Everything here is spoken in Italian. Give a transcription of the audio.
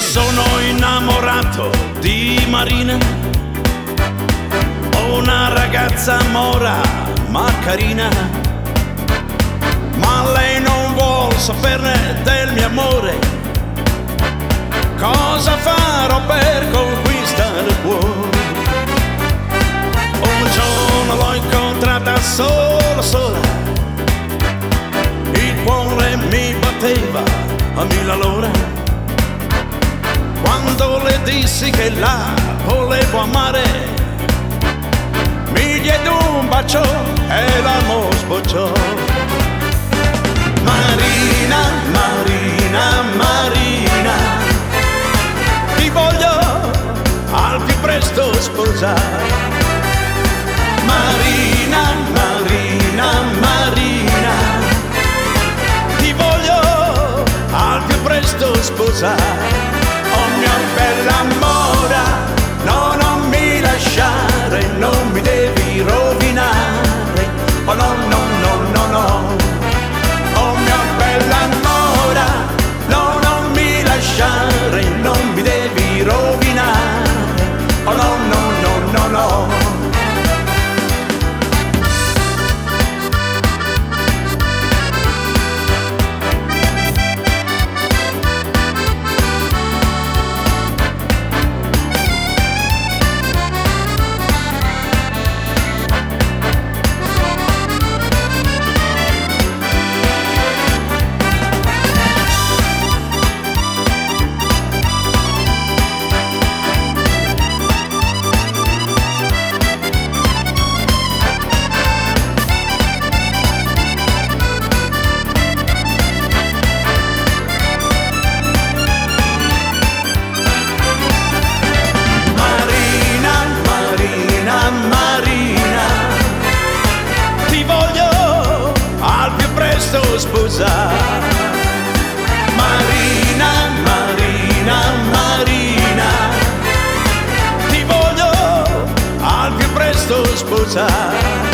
Sono innamorato di Marina, una ragazza mora ma carina, ma lei non vuol saperne del mio amore. Cosa farò per conquistare il cuore? Un giorno l'ho incontrata sola, il cuore mi batteva a 1000 all'ora. Quando le dissi che la volevo amare, mi diede un bacio e l'amore sbocciò. Marina, Marina, Marina, ti voglio al più presto sposare. Marina, Marina, Marina, ti voglio al più presto sposare. Oh mia bella mora, no, non mi lasciare, non mi devi rovinare. Oh no, no, no, no, no. Oh mia bella mora, no, non mi lasciare, non mi devi rovinare. Oh no, no, no, no, no. Sposare. Marina, Marina, Marina, ti voglio al più presto sposare.